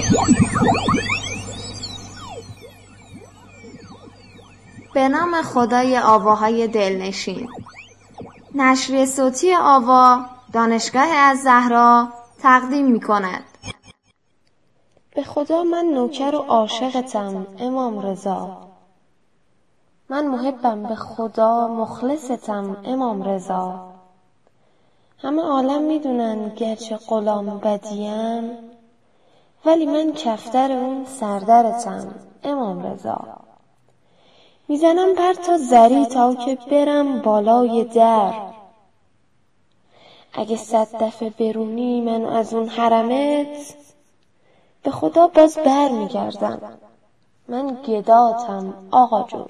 به نام خدای آواهای دلنشین. نشریه صوتی آوا دانشگاه الزهرا تقدیم می کند. به خدا من نوکر و عاشقتم امام رضا. من محبم به خدا مخلصتم امام رضا. همه عالم میدونن گرچه غلام بدیم، ولی من کفتر اون سردرتم امام رضا. میزنم پر تا زری تا که برم بالای در. اگه 100 دفعه برونی من از اون حرمت، به خدا باز بر میگردم. من گداتم آقا جون.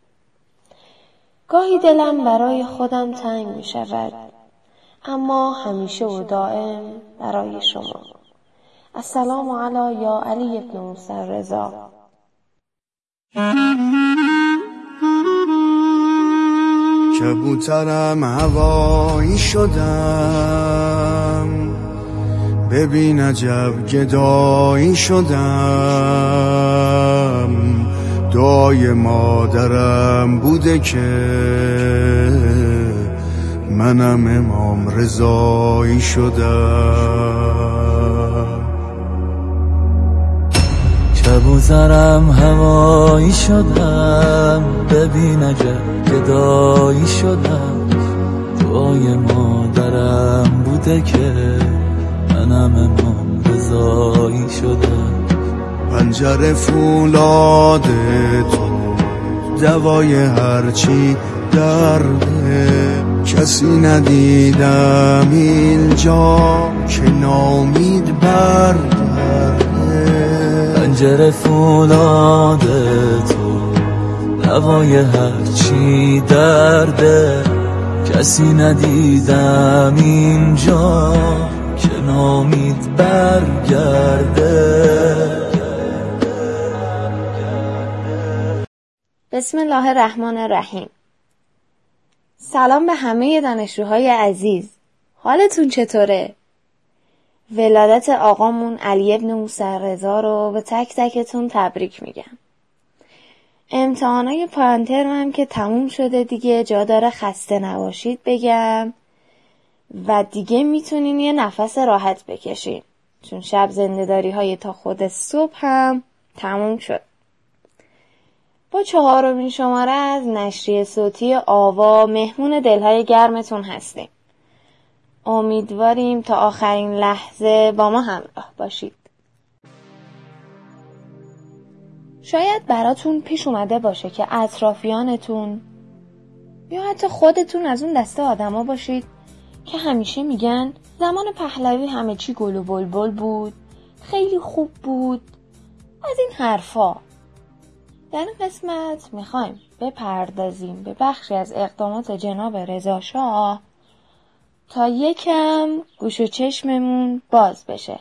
گاهی دلم برای خودم تنگ میشود، اما همیشه و دائم برای شما. السلام علی یا علی ابن موسی رضا. کبوترم هوایی شدم، ببین عجب گدایی شدم. دعای مادرم بوده که منم امام رضایی شدم. کبوترم هوایی شدم، ببین عجب گدایی شدم. دعای مادرم بوده که منم امام رضایی شدم. پنجره فولاد تو دوای هرچی درده، کسی ندیدم اینجا که نامید برگرده. پنجره فولاد تو دوای هرچی درده، کسی ندیدم اینجا که نامید برگرده. بسم الله الرحمن الرحیم. سلام به همه دانشجوهای عزیز. حالتون چطوره؟ ولادت آقامون علی ابن موسی رضا رو به تک تکتون تبریک میگم. امتحانای پایان ترم هم که تموم شده دیگه، جا داره خسته نباشید بگم و دیگه میتونین یه نفس راحت بکشین، چون شب زنده‌داری های تا خود صبح هم تموم شد. با 4مین شماره از نشریه صوتی آوا مهمون دلهای گرمتون هستیم. امیدواریم تا آخرین لحظه با ما همراه باشید. شاید براتون پیش اومده باشه که اطرافیانتون یا حتی خودتون از اون دسته آدما باشید که همیشه میگن زمان پهلوی همه چی گل و بلبل بود، خیلی خوب بود، از این حرفا. در این قسمت میخوایم بپردازیم به بخشی از اقدامات جناب رضا شاه تا یکم گوش و چشممون باز بشه.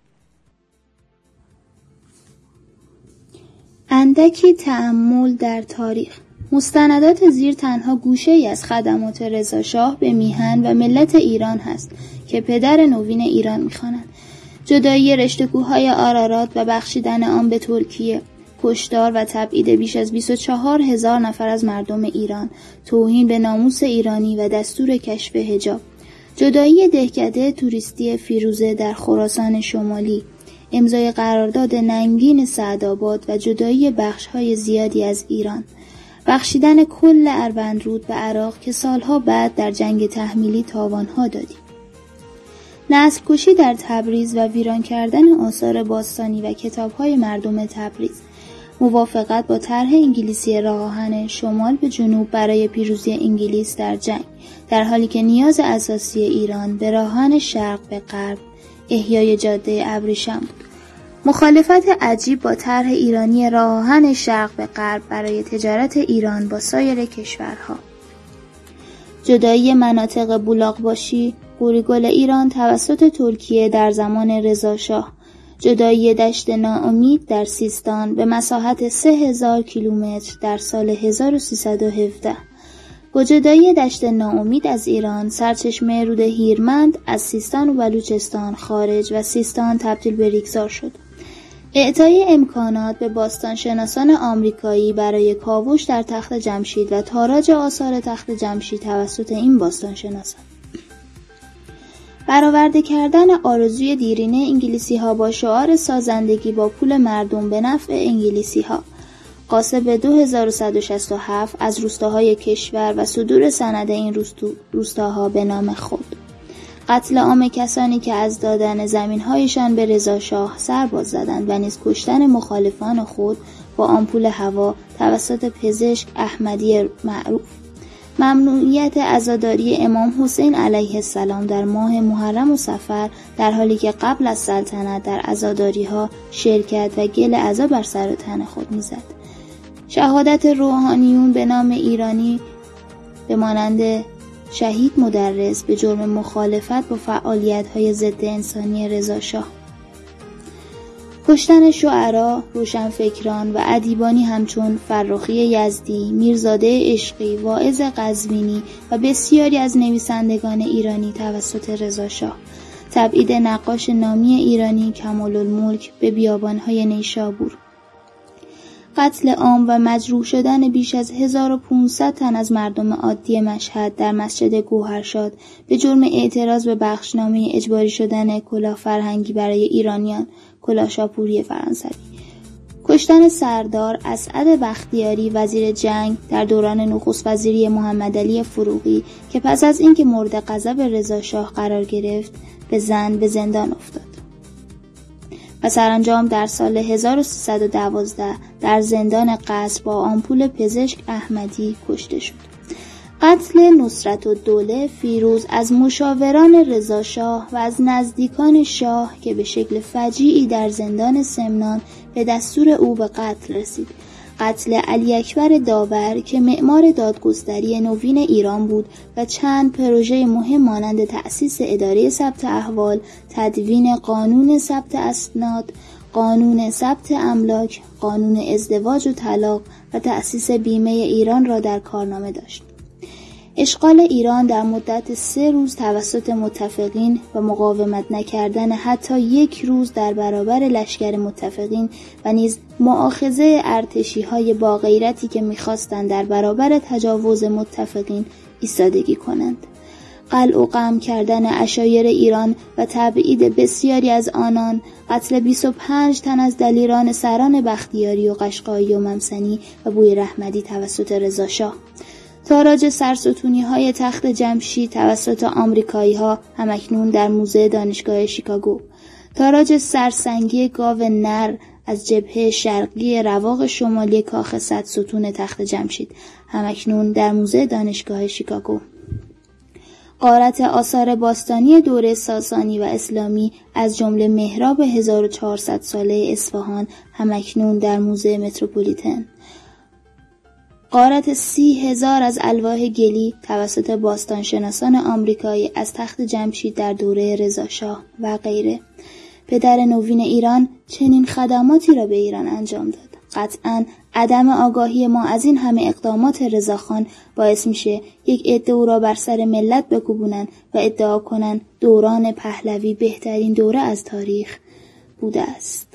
اندکی تأمل در تاریخ. مستندات زیر تنها گوشه‌ای از خدمات رضا شاه به میهن و ملت ایران هست که پدر نوین ایران می‌خوانند. جدایی رشته‌کوه‌های آرارات و بخشیدن آن به ترکیه، کشتار و تبعید بیش از 24,000 نفر از مردم ایران، توهین به ناموس ایرانی و دستور کشف حجاب، جدایی دهکده توریستی فیروزه در خراسان شمالی، امضای قرارداد ننگین سعدآباد و جدایی بخش‌های زیادی از ایران، بخشیدن کل اروندرود به عراق که سالها بعد در جنگ تحمیلی تاوان‌ها دادیم، نسل کشی در تبریز و ویران کردن آثار باستانی و کتاب‌های مردم تبریز، موافقت با طرح انگلیسی راه آهن شمال به جنوب برای پیروزی انگلیس در جنگ، در حالی که نیاز اساسی ایران به راه آهن شرق به غرب احیای جاده ابریشم بود. مخالفت عجیب با طرح ایرانی راه آهن شرق به غرب برای تجارت ایران با سایر کشورها. جدایی مناطق بولاقباشی، قوریگل ایران توسط ترکیه در زمان رضا شاه، جدایی دشت ناامید در سیستان به مساحت 3000 کیلومتر در سال 1317. با جدایی دشت ناامید از ایران، سرچشمه رود هیرمند از سیستان و بلوچستان خارج و سیستان تبدیل به ریگزار شد. اعطای امکانات به باستانشناسان آمریکایی برای کاوش در تخت جمشید و تاراج آثار تخت جمشید توسط این باستانشناسان. برآورده کردن آرزوی دیرینه انگلیسی‌ها با شعار سازندگی با پول مردم به نفع انگلیسی‌ها. قاصب 2167 از روستاهای کشور و صدور سند این روستاها به نام خود. قتل عام کسانی که از دادن زمین‌هایشان به رضا شاه سر باز زدند و نیز کشتن مخالفان خود با آمپول هوا توسط پزشک احمدی معروف. ممنوعیت عزاداری امام حسین علیه السلام در ماه محرم و صفر، در حالی که قبل از سلطنت در عزاداری‌ها شرکت و گل عزا بر سر و تن خود می‌زد. شهادت روحانیون به نام ایرانی به مانند شهید مدرس به جرم مخالفت با فعالیت‌های ضد انسانی رضا شاه. کشتن شعرا، روشنفکران و ادیبانی همچون فرخی یزدی، میرزاده عشقی، واعظ قزوینی و بسیاری از نویسندگان ایرانی توسط رضا شاه. تبعید نقاش نامی ایرانی کمال‌الملک به بیابان‌های نیشابور. قتل عام و مجروح شدن بیش از 1500 تن از مردم عادی مشهد در مسجد گوهرشاد به جرم اعتراض به بخشنامه اجباری شدن کلاه فرهنگی برای ایرانیان، کلاه شاپوری فرانسوی. کشتن سردار اسعد بختیاری وزیر جنگ در دوران نخست وزیری محمد علی فروغی که پس از اینکه مورد غضب رضا شاه قرار گرفت به زندان افتاد و سرانجام در سال 1312 در زندان قصر با آمپول پزشک احمدی کشته شد. قتل نصرتالدوله فیروز از مشاوران رضا شاه و از نزدیکان شاه که به شکل فجیعی در زندان سمنان به دستور او به قتل رسید. قتل علی اکبر داور که معمار دادگستری نوین ایران بود و چند پروژه مهم مانند تأسیس اداره ثبت احوال، تدوین قانون ثبت اسناد، قانون ثبت املاک، قانون ازدواج و طلاق و تأسیس بیمه ایران را در کارنامه داشت. اشغال ایران در مدت 3 روز توسط متفقین و مقاومت نکردن حتی 1 روز در برابر لشکر متفقین و نیز مؤاخذه ارتشی‌های با غیرتی که می‌خواستند در برابر تجاوز متفقین ایستادگی کنند. قلع و قمع کردن عشایر ایران و تبعید بسیاری از آنان، قتل 25 تن از دلیران سران بختیاری و قشقایی و ممسنی و بوی رحمدی توسط رضا شاه. تاراج سرستونی‌های تخت جمشید توسط آمریکایی‌ها همکنون در موزه دانشگاه شیکاگو. تاراج سرسنگی گاو نر از جبهه شرقی رواق شمالی کاخ 100 ستون تخت جمشید همکنون در موزه دانشگاه شیکاگو. غارت آثار باستانی دوره ساسانی و اسلامی از جمله محراب 1400 ساله اصفهان همکنون در موزه متروپولیتن. غارت 30,000 از الواح گلی توسط باستانشناسان آمریکایی از تخت جمشید در دوره رضا شاه و غیره. پدر نوین ایران چنین خدماتی را به ایران انجام داد. قطعاً عدم آگاهی ما از این همه اقدامات رضاخان باعث میشه یک عده او را بر سر ملت بکوبونن و ادعا کنن دوران پهلوی بهترین دوره از تاریخ بوده است.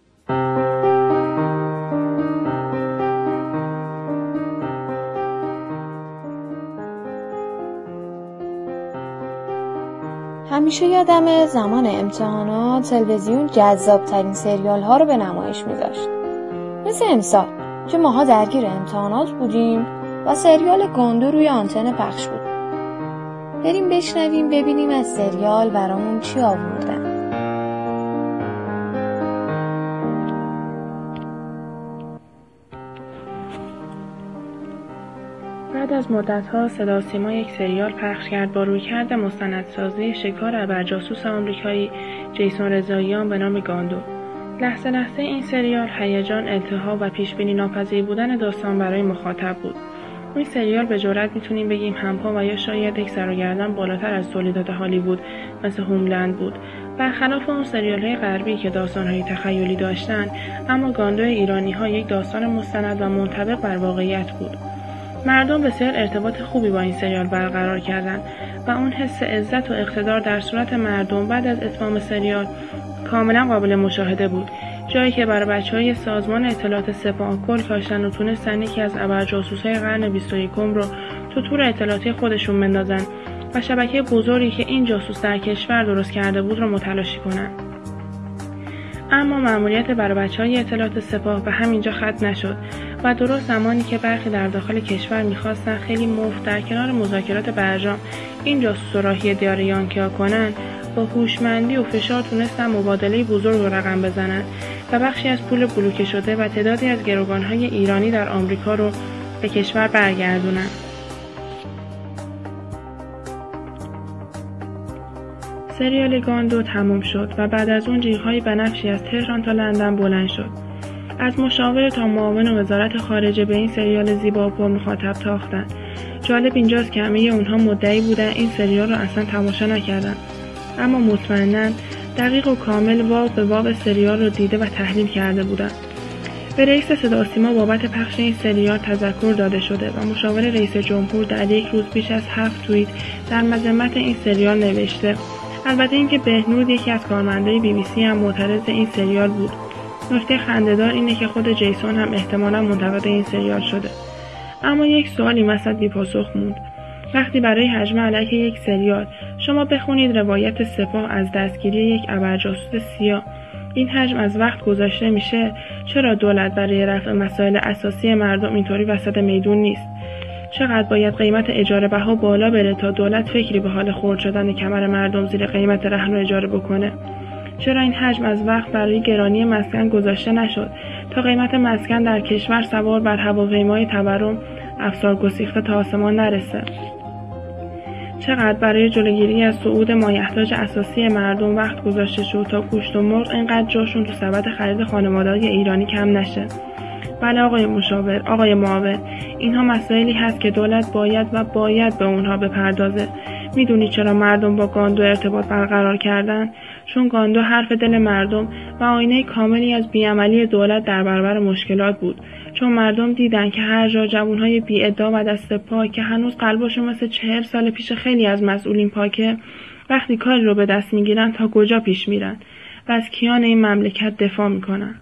همیشه یادم زمان امتحانات تلویزیون جذاب‌ترین سریال‌ها رو به نمایش می‌ذاشت. مثل امسال که ماها درگیر امتحانات بودیم و سریال گاندو روی آنتن پخش بود. بریم بشنویم ببینیم از سریال برامون چی آوردن. بعد از مدت‌ها صدا و سیما یک سریال پخش کرد با رویکرد مستندسازی شکار ابرجاسوس آمریکایی جیسون رضاییان به نام گاندو. لحظه لحظه این سریال هیجان، التهاب و پیشبینی ناپذیر بودن داستان برای مخاطب بود. این سریال به جرئت میتونیم بگیم همپا و یا شاید یک سر و گردن بالاتر از تولیدات هالیوود مثل هوملند بود. برخلاف اون سریال‌های غربی که داستان‌های تخیلی داشتن، اما گاندو ایرانی‌ها یک داستان مستند و منطبق بر واقعیت بود. مردم بسیار ارتباط خوبی با این سریال برقرار کردند و اون حس عزت و اقتدار در صورت مردم بعد از اتمام سریال کاملا قابل مشاهده بود. جایی که برای بچه‌های سازمان اطلاعات سپاه کل کاشتن و تونستن یکی از ابرجاسوس‌های قرن 21 رو تو تور اطلاعاتی خودشون بندازن و شبکه بزرگی که این جاسوس در کشور درست کرده بود رو متلاشی کنن. اما مأموریت برای بچه‌های اطلاعات سپاه به همینجا ختم نشد و درست زمانی که برخی در داخل کشور می‌خواستن خیلی مفت در کنار مذاکرات برجام این جاسوس و راهی دیار یانکیا کنن، با هوشمندی و فشار تونستن مبادله بزرگ رو رقم بزنن و بخشی از پول بلوکه شده و تعدادی از گروگان‌های ایرانی در آمریکا رو به کشور برگردونن. سریال گاندو تموم شد و بعد از اون جیغ‌های بنفشی از تهران تا لندن بلند شد. از مشاور تا معاون وزارت خارجه به این سریال زیبا و پر مخاطب تاختن. جالب اینجاست که همه اونها مدعی بودن این سریال رو اصلا تماشا نکردن، اما مطمئناً دقیق و کامل واو به واو سریال رو دیده و تحلیل کرده بودن. به رئیس صدا و سیما بابت پخش این سریال تذکر داده شده و مشاور رئیس جمهور در یک روز بیش از 7 توییت در مذمت این سریال نوشته. البته اینکه بهنود یکی از کارمندای BBC هم معترض این سریال بود. نکته خنده‌دار اینه که خود جیسون هم احتمالاً منتقد این سریال شده. اما یک سوالی وسط بی پاسخ موند. وقتی برای هجمه علیه یک سریال شما بخونید روایت سپاه از دستگیری یک ابرجاسوس سیاه، این حجم از وقت گذاشته میشه، چرا دولت برای رفع مسائل اساسی مردم اینطوری وسط میدون نیست؟ چقدر باید قیمت اجاره بها بالا بره تا دولت فکری به حال خرد شدن کمر مردم زیر قیمت رهن و اجاره بکنه؟ چرا این حجم از وقت برای گرانی مسکن گذاشته نشد تا قیمت مسکن در کشور سوار بر هواپیمای تورم افسار گسیخته تا آسمان نرسه؟ چقدر برای جلوگیری از صعود مایحتاج اساسی مردم وقت گذاشته شد تا گوشت و مرغ اینقدر جاشون تو سبد خرید خانواده‌های ایرانی کم نشه؟ بله آقای مشاور، آقای معاون، اینها مسائلی هست که دولت باید به اونها بپردازه. میدونی چرا مردم با گاندو ارتباط برقرار کردن؟ چون گاندو حرف دل مردم و آینه کاملی از بیعملی دولت در برابر مشکلات بود. چون مردم دیدن که هر جا جوانهای بی‌ادعا و دست پاک که هنوز قلبشون مثل 40 سال پیش خیلی از مسئولین پاکه، وقتی کاری رو به دست میگیرن تا کجا پیش میرن و از کیان این مملکت دفاع میکنن.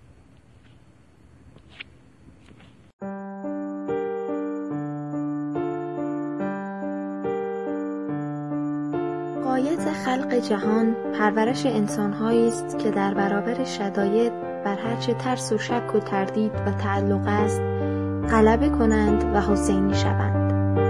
غایت خلق جهان پرورش انسان‌هایی است که در برابر شدائد بر هرچه ترس و شک و تردید و تعلق است غلبه کنند و حسینی شوند.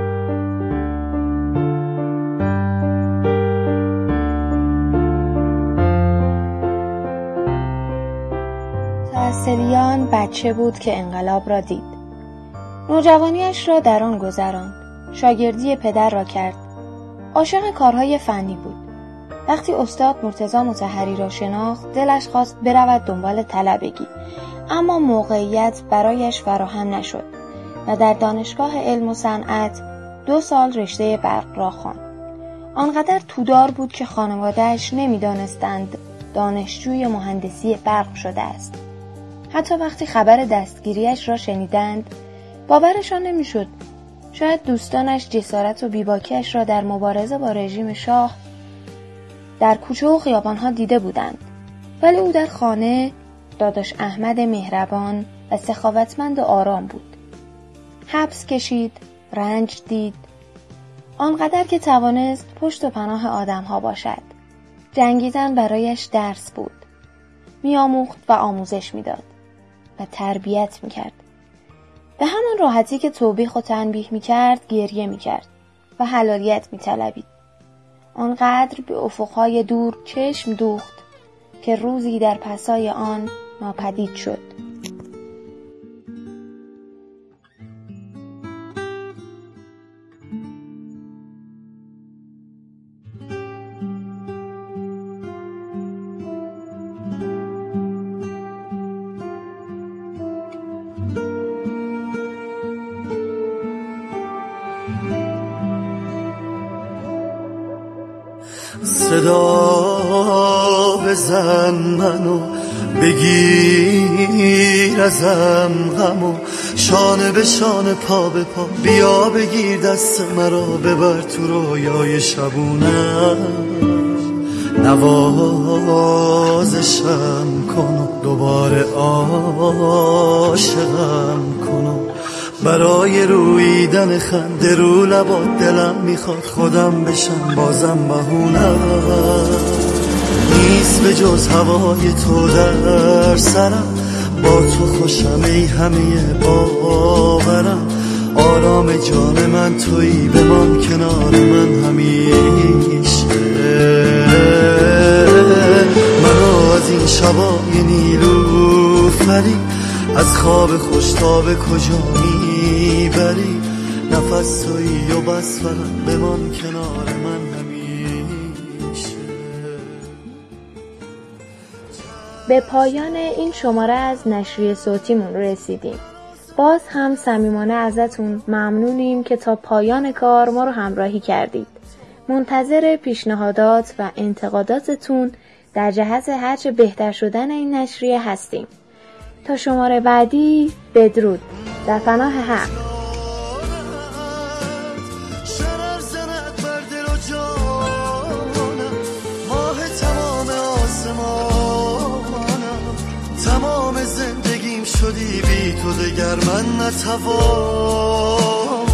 تأثیریان بچه بود که انقلاب را دید. نوجوانیش را در آن گذراند. شاگردی پدر را کرد. عاشق کارهای فنی بود. وقتی استاد مرتضی مطهری را شناخت، دلش خواست برود دنبال طلبگی، اما موقعیت برایش فراهم نشد و در دانشگاه علم و صنعت 2 سال رشته برق را خواند. آنقدر تودار بود که خانواده‌اش نمی‌دانستند دانشجوی مهندسی برق شده است. حتی وقتی خبر دستگیریش را شنیدند، باورشان نمی‌شد. شاید دوستانش جسارت و بیباکی‌اش را در مبارزه با رژیم شاه در کوچه و خیابان‌ها دیده بودند، ولی او در خانه داداش احمد مهربان و سخاوتمند و آرام بود. حبس کشید، رنج دید، آنقدر که توانست پشت و پناه آدم‌ها باشد. جنگیدن برایش درس بود. می‌آموخت و آموزش می‌داد و تربیت می‌کرد. به همان راحتی که توبیخ و تنبیه می‌کرد گریه می‌کرد و حلالیت می‌طلبید. آنقدر به افقهای دور چشم دوخت که روزی در پسای آن ناپدید شد. صدا بزن منو بگیر ازم غمو، شانه به شانه پا به پا بیا بگیر دست مرا ببر تو رویای شبونم. نوازشم کن و دوباره عاشقم کن و برای رویدن خنده رو لبات دلم میخواد خودم بشم بازم بهونم نیست به جز هوای تو در سرم با تو خوشم ای همه باورم آرام جان من تویی بمان کنار من همیشه منو از این شبای نیلوفری از خواب خوش تا به کجا میبری نفس تویی و بس فقط بمان کنار من همیشه. به پایان این شماره از نشریه صوتیمون رسیدیم. باز هم صمیمانه ازتون ممنونیم که تا پایان کار ما رو همراهی کردید. منتظر پیشنهادات و انتقاداتتون در جهت هرچه بهتر شدن این نشریه هستیم. تا شماره بعدی بدرود. در پناه حق. تمام زندگیم شدی بی تو دگر من نتوانم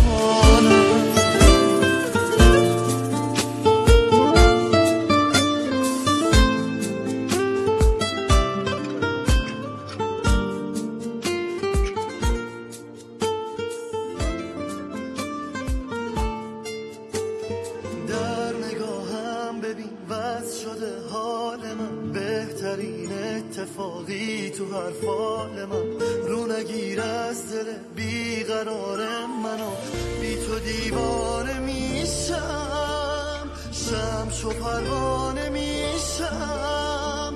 در نگاهم ببین وز شده حال من بهترین اتفاقی تو هر فال من رو نگیر از دل بیقرار منو بی تو دیوانه میشم شمس و پروانه میشم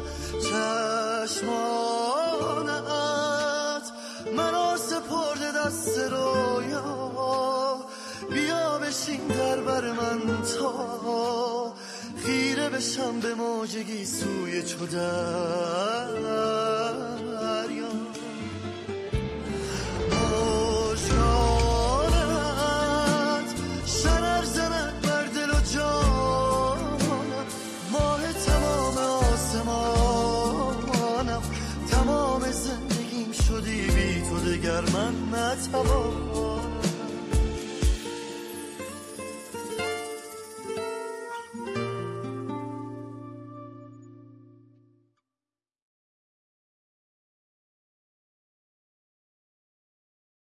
چشمانت منو سپرده دست رویا بیا بشین در بر من تا خیره بشم به موجگی سوی چو در